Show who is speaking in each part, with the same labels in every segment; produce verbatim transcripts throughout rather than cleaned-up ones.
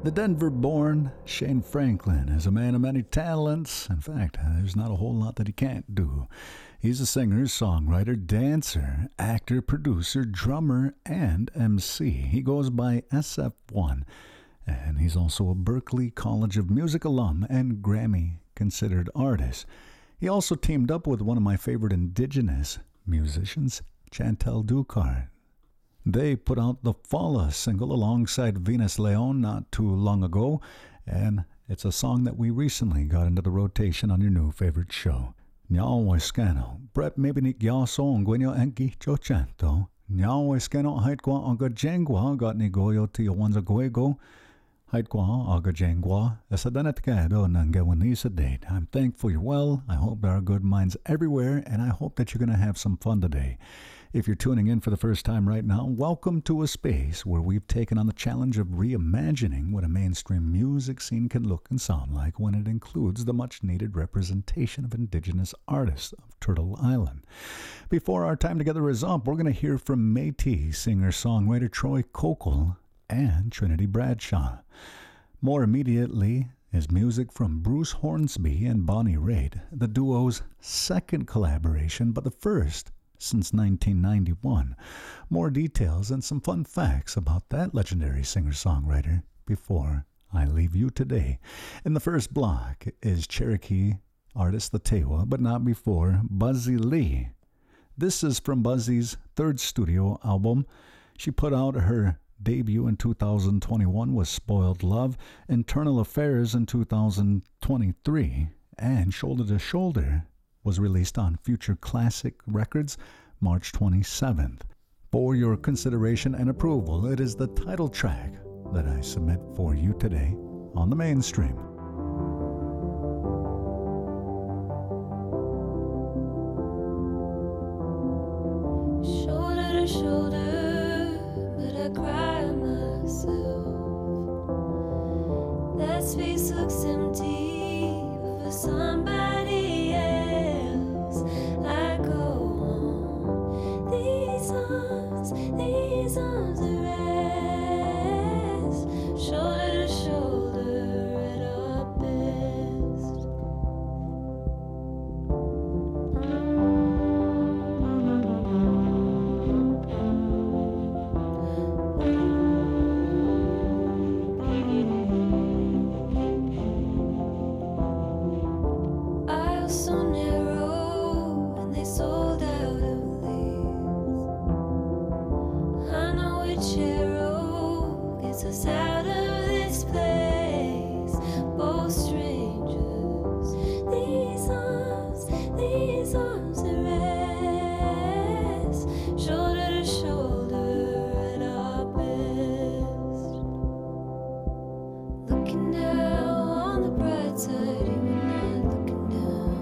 Speaker 1: The Denver-born Shane Franklin is a man of many talents. In fact, there's not a whole lot that he can't do. He's a singer, songwriter, dancer, actor, producer, drummer, and M C. He goes by S F one, and he's also a Berklee College of Music alum and Grammy-considered artist. He also teamed up with one of my favorite indigenous musicians, Chantel Ducard. They put out the Fala single alongside Venus Leon not too long ago, and it's a song that we recently got into the rotation on your new favorite show. Nyawa Scano, Brett Mabinik Yaso, Ngwenyo Enki Chochanto, Nyawa Scano, Haitqua Aga Jengwa, got Nigoyo Tiawanza Guego, Haitqua Aga Jengwa, Esadanetkedo Nangewanisa date. I'm thankful you're well. I hope there are good minds everywhere, and I hope that you're going to have some fun today. If you're tuning in for the first time right now, welcome to a space where we've taken on the challenge of reimagining what a mainstream music scene can look and sound like when it includes the much-needed representation of indigenous artists of Turtle Island. Before our time together is up, we're going to hear from Métis singer-songwriter Troy Kokol and Trinity Bradshaw. More immediately is music from Bruce Hornsby and Bonnie Raitt, the duo's second collaboration, but the first since nineteen ninety-one. More details and some fun facts about that legendary singer-songwriter before I leave you today. In the first block is Cherokee artist The Tewa, but not before Buzzy Lee. This is from Buzzy's third studio album. She put out her debut in two thousand twenty-one with Spoiled Love, Internal Affairs in two thousand twenty-three, and Shoulder to Shoulder was released on Future Classic Records March twenty-seventh. For your consideration and approval, it is the title track that I submit for you today on the Mainstream.
Speaker 2: Shoulder to shoulder, but I cry myself. That space looks empty for somebody else. I go on. These arms, these arms are rest. Shoulder to shoulder at our best. Aisles so narrow and they sold out of leaves. I know which arrow gets us out of this place. Both strangers, these arms, these arms that rest. Shoulder to shoulder at our best. Looking down on the bright side, you and I looking down.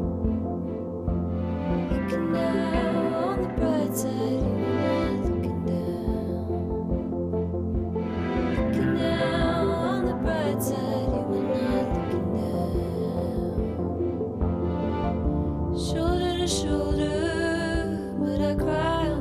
Speaker 2: Looking down on the bright side, you and I looking down. Looking down on the bright side, you and I looking down. Shoulder to shoulder, but I cry on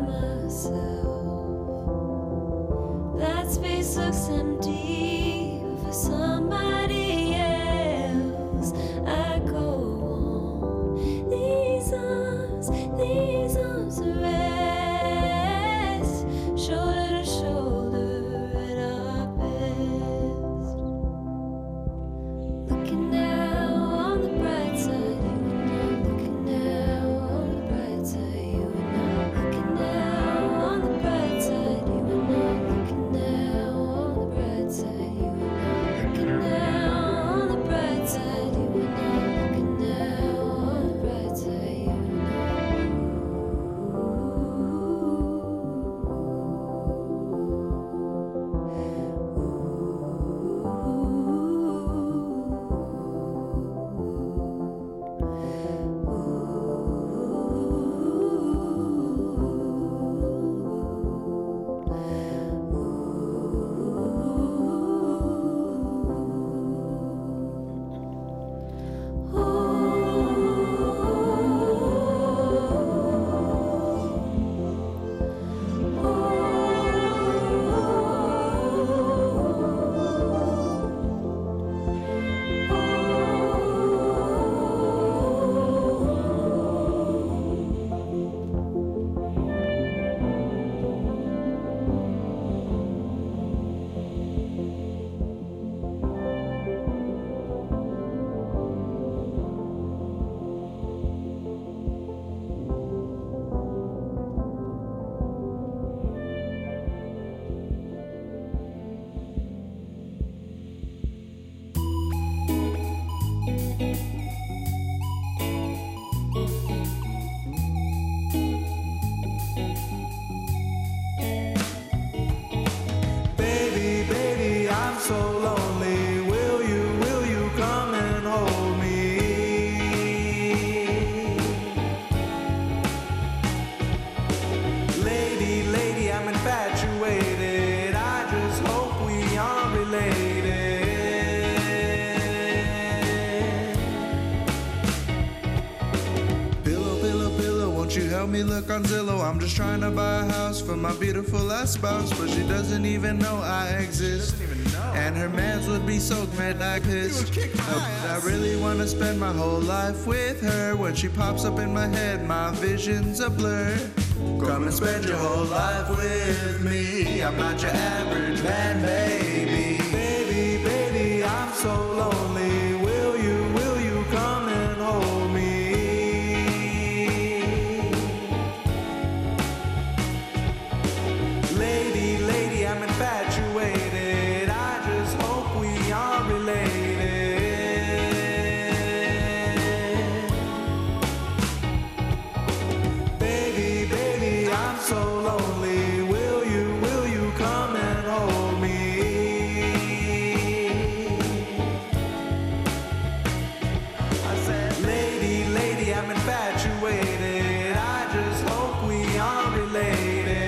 Speaker 2: myself. That space looks empty for somebody else. I go on. These arms, these arms are rest. Shoulder to shoulder at our best. Looking down on the bright side, you and I looking down on the bright side, you and I looking down on the bright side, you and I looking down on the bright side, you and I looking
Speaker 3: me look on Zillow. I'm just trying to buy a house for my beautiful last spouse, but she doesn't even know I exist. And her mans would be so mad I pissed. I really wanna spend my whole life with her. When she pops up in my head, my vision's a blur. Come and spend your whole life with me. I'm not your average man, baby. Baby, baby, I'm so lonely. Will you, will you come and hold me? Lady, lady, I'm infatuated. I just hope we are related. Baby, baby, I'm so lonely. Will you, will you come and hold me? I said, lady, lady, I'm infatuated. I just hope we are related.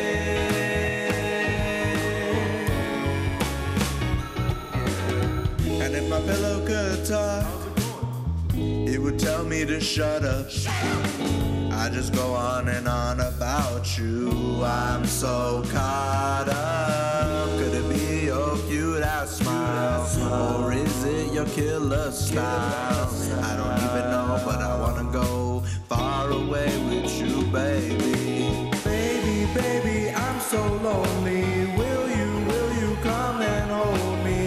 Speaker 3: And if my pillow could talk, it would tell me to shut up. I just go on and on about you. I'm so caught up. Could it be your cute ass smile? Or is it your killer style? I don't even know, but I wanna go far away with you, baby. Baby, baby, I'm so lonely. Will you, will you come and hold me?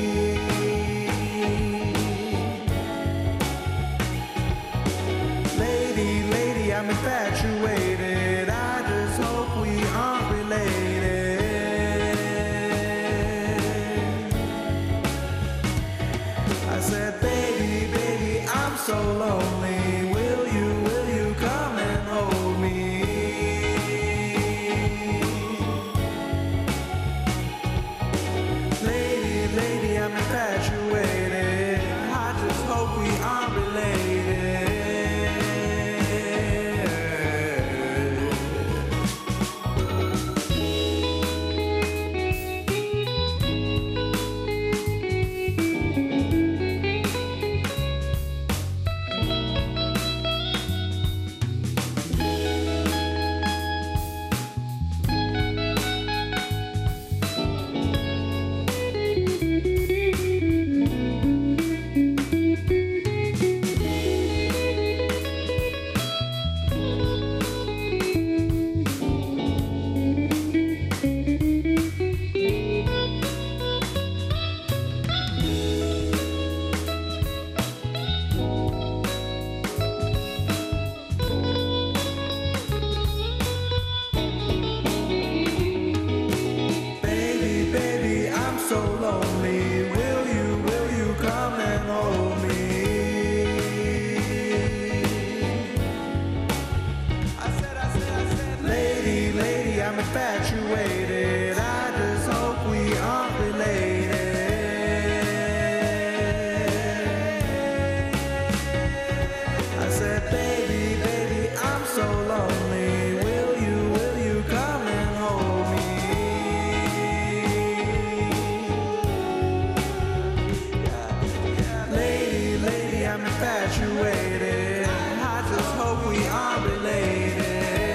Speaker 3: Lady, lady, I'm infatuated. I just hope we aren't related. I said, baby, baby, I'm so lonely. Will you, will you come and hold me? Lady, lady, I'm infatuated. I just hope we aren't related. Baby, baby, I'm so lonely. Will you, will you come and hold me? I said, I said, I said, lady, lady, I'm infatuated. I just hope we aren't related. I said, baby, baby, I'm so lonely. Will you, will you come and hold me? Lady, lady, I'm infatuated. I just hope we are related.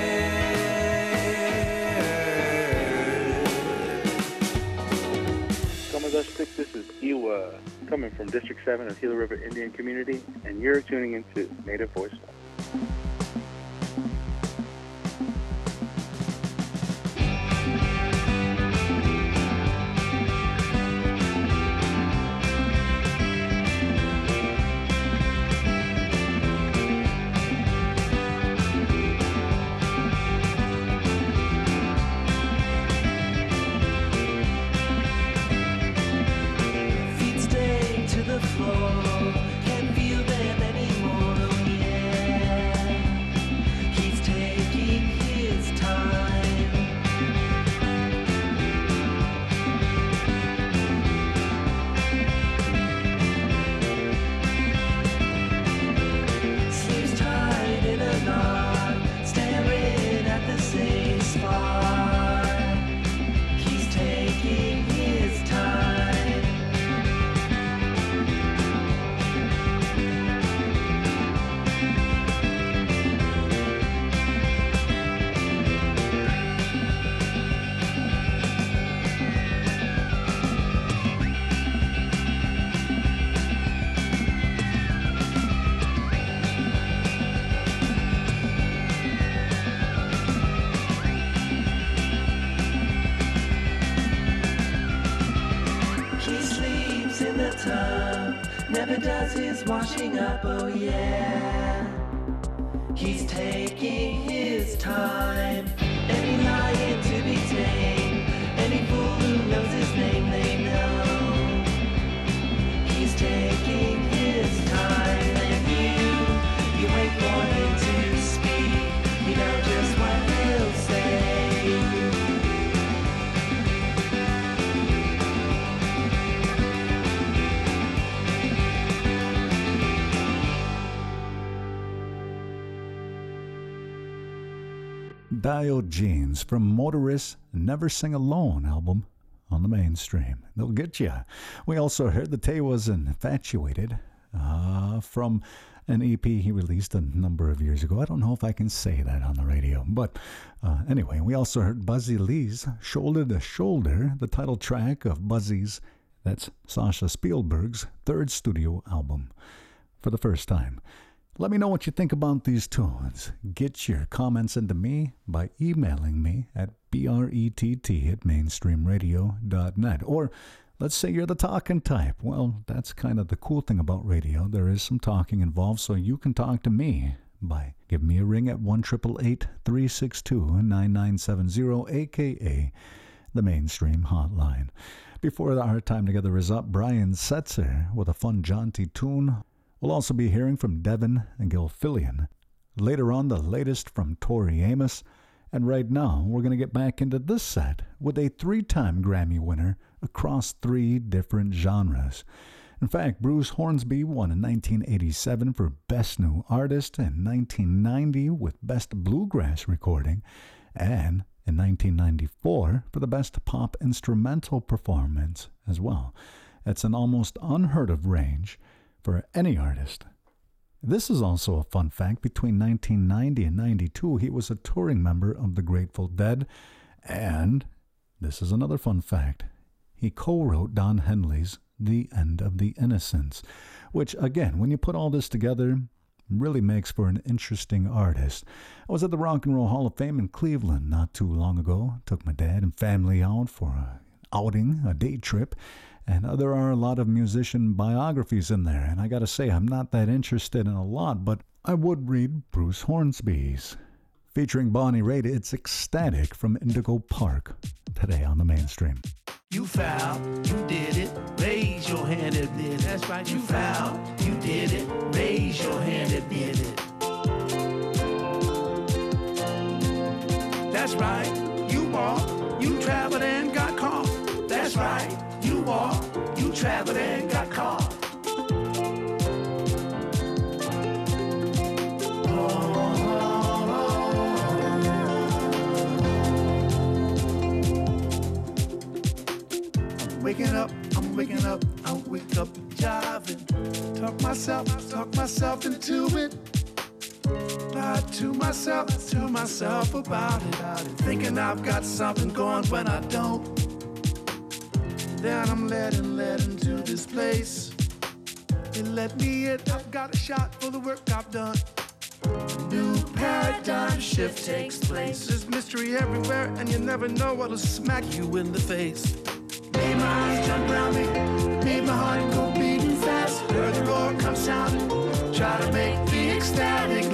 Speaker 4: Come with us, Stick. This is Iwa, coming from District seven of Gila River Indian Community, and you're tuning into Native Voice.
Speaker 5: Feet stay to the floor, can't feel them anymore, oh yeah. never does his washing up, oh yeah. He's taking his time. Any lion to be tamed, any fool who knows his name, they know. He's taking his time, and you, you wait for him to speak. You know just what he'll say.
Speaker 1: Diogenes from Motorist's Never Sing Alone album on the mainstream. They'll get you. We also heard that Tay was infatuated uh, from an E P he released a number of years ago. I don't know if I can say that on the radio, but uh, anyway, we also heard Buzzy Lee's Shoulder to Shoulder, the title track of Buzzy's, that's Sasha Spielberg's third studio album, for the first time. Let me know what you think about these tunes. Get your comments into me by emailing me at brett at mainstreamradio dot net. Or let's say you're the talking type. Well, that's kind of the cool thing about radio. There is some talking involved, so you can talk to me by giving me a ring at one eight eight eight, three six two, nine nine seven zero, aka the Mainstream Hotline. Before our time together is up, Brian Setzer with a fun jaunty tune. We'll also be hearing from Devin and Gilfillian. Later on, the latest from Tori Amos. And right now, we're going to get back into this set with a three-time Grammy winner across three different genres. In fact, Bruce Hornsby won in nineteen eighty-seven for Best New Artist, and nineteen ninety with Best Bluegrass Recording, and in nineteen ninety-four for the Best Pop Instrumental Performance as well. It's an almost unheard of range for any artist. This is also a fun fact. Between nineteen ninety and ninety-two, he was a touring member of the Grateful Dead. And this is another fun fact. He co-wrote Don Henley's The End of the Innocents, which, again, when you put all this together, really makes for an interesting artist. I was at the Rock and Roll Hall of Fame in Cleveland not too long ago. Took my dad and family out for an outing, a day trip. And uh, there are a lot of musician biographies in there, and I gotta say, I'm not that interested in a lot, but I would read Bruce Hornsby's. Featuring Bonnie Raitt, it's Ecstatic from Indigo Park, today on the Mainstream.
Speaker 5: You foul, you did it, raise your hand, admit it. That's right, you foul, you did it, raise your hand, admit it. That's right, you walked, you traveled and got caught. That's right. You walked, you traveled and got caught. I'm waking up, I'm waking up, I wake up jiving. Talk myself, talk myself into it. Lie to myself, to myself about it. Thinking I've got something going when I don't. Then I'm led and led into this place. They let me in, I've got a shot for the work I've done. New paradigm shift takes place. There's mystery everywhere, and you never know what'll smack you in the face. Made my eyes jump around me, made my heart go beating fast. Heard the roar come sounding, try to make the ecstatic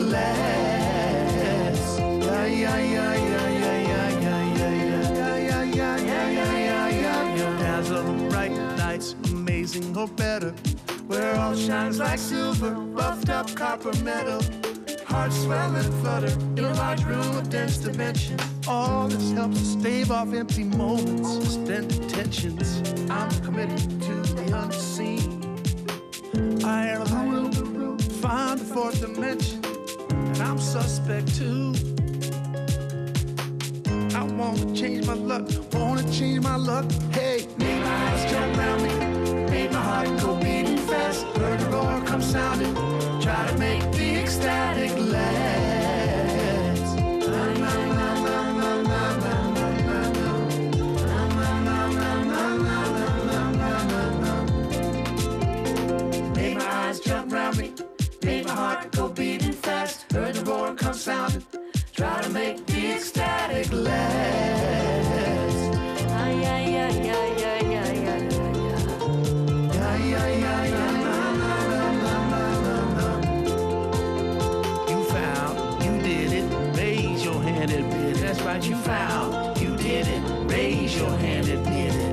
Speaker 5: last. Yeah, yeah, yeah, yeah, yeah, yeah, yeah, yeah, yeah, yeah, yeah, yeah, yeah, yeah. Dazzling bright nights, amazing or better, where all shines like silver, buffed up copper metal. Heart swell and flutter in a large room of dense dimension. All this helps to stave off empty moments, extended tensions. I'm committed to the unseen. I enter the room, find the fourth dimension, and I'm suspect too. I wanna change my luck, wanna change my luck. Hey, made my eyes jump around me, made my heart go beating fast. Heard the roar come sounding, try to make the ecstatic last. Made my eyes jump around me, made my heart go beating fast. Heard the roar come sounding, try to make the ecstatic last.
Speaker 2: Ay, ay, ay, ay, ay, ay, ay, ay.
Speaker 5: Yeah, yeah, yeah, yeah, na, na, na. you found. You did it. Raise your hand, admit it.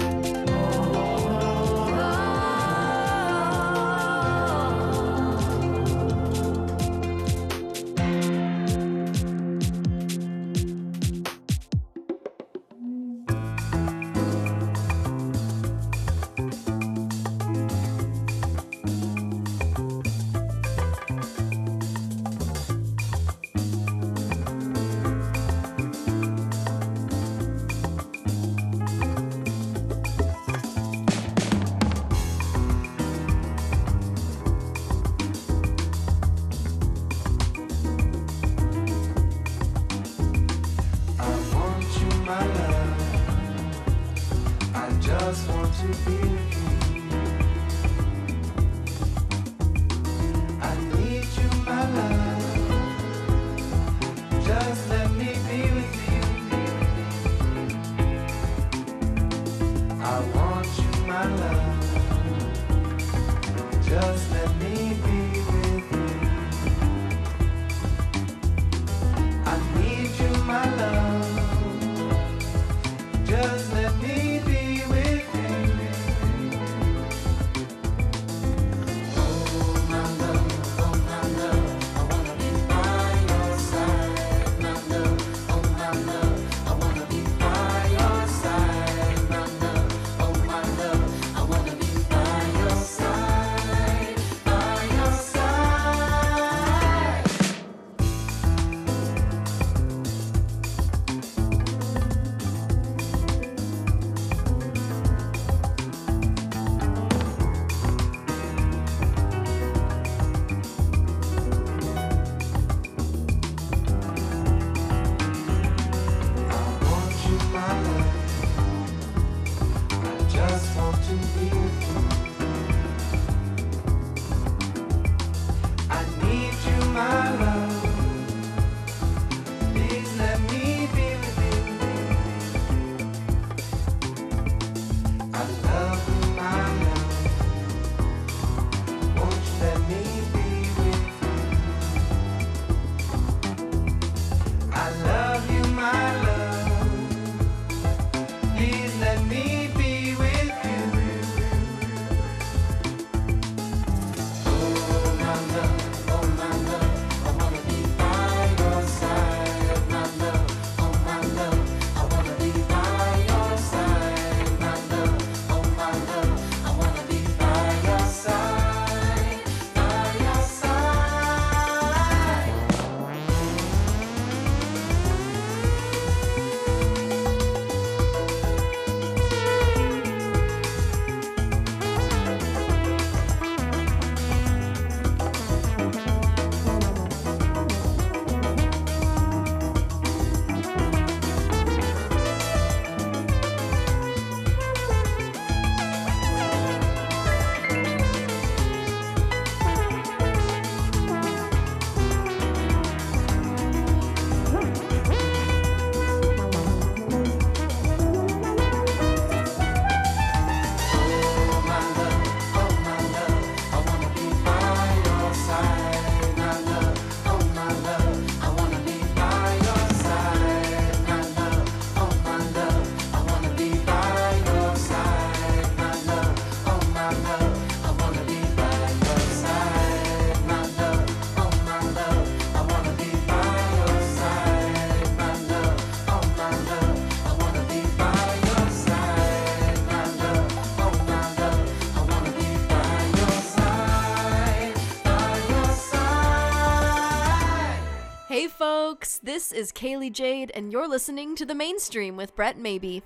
Speaker 6: Hey folks, this is Kaylee Jade, and you're listening to The Mainstream with Brett Maybe.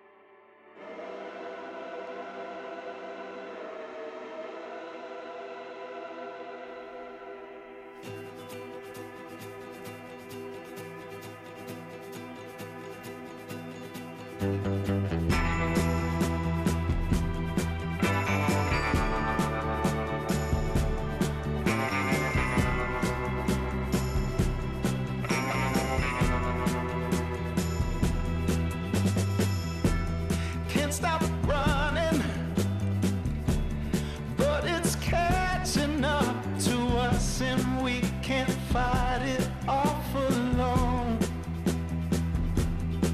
Speaker 5: Can't stop running, but it's catching up to us and we can't fight it off alone.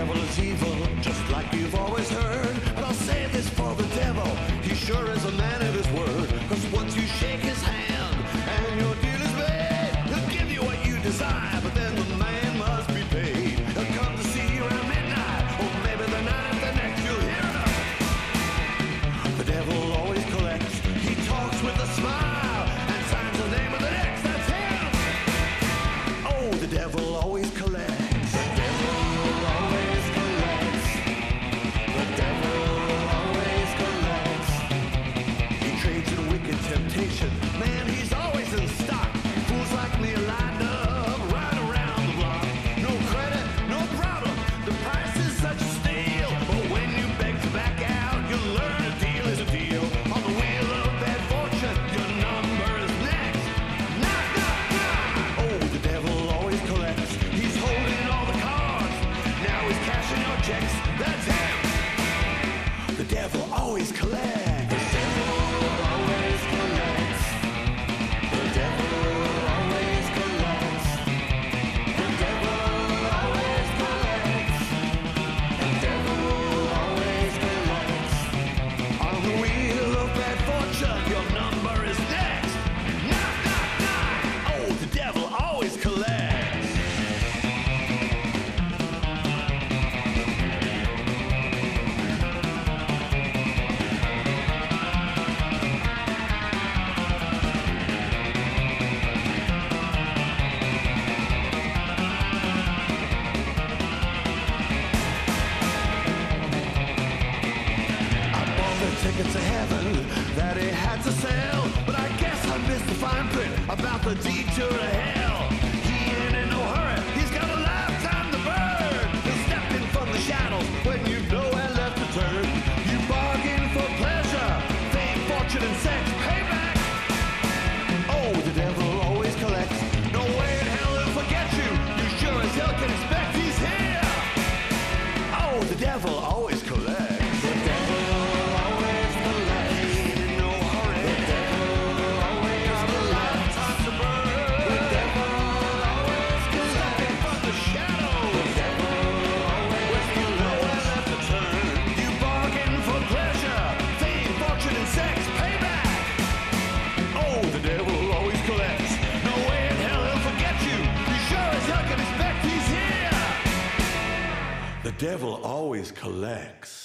Speaker 5: devil is evil, just like you've always heard. But I'll say this for the devil, he sure is a man of his word. Cause once you shake his hand and your deal is made, he'll give you what you desire, but then the man must be paid. He'll come to see you around midnight, or maybe the night after next, you'll hear him. The devil always collects, he talks with a smile, and signs the name of the next, that's him. Oh, the devil always collects. The devil always collects. The devil always collects. He trades in wicked temptation. Man, he's always in stock. Fools like me are lined up right around the block. No credit, no problem. The price is such a steal. But when you beg to back out, you'll learn a deal is a deal. On the wheel of bad fortune, your number is next. Knock, knock, knock. Oh, the devil always collects. He's holding all the cards. Now he's cashing your checks. That's him. The devil always collects. The devil always collects. The devil always collects. The devil always collects. The devil always collects. On the wheel of bad fortune, your number is next. Knock, knock, knock. Oh, the devil always collects. I bought the ticket to heaven that he had to sell, but I guess I missed the fine print about the detour to hell. He ain't in no hurry, he's got a lifetime to burn. He'll step in from the shadows when you've nowhere left to turn. You bargain for pleasure, fame, fortune, and sex, payback. Oh, the devil always collects. No way in hell he'll forget you. You sure as hell can expect he's here. Oh, the devil always collects. The devil always collects. In no hurry. The devil always got a lifetime to burn. The devil always collects. Stepping from the shadows. The devil always with you nowhere left to turn. You bargain for pleasure, fame, fortune, and sex, payback. Oh, the devil always collects. No way in hell he'll forget you. You sure as hell can expect he's here. The devil always collects.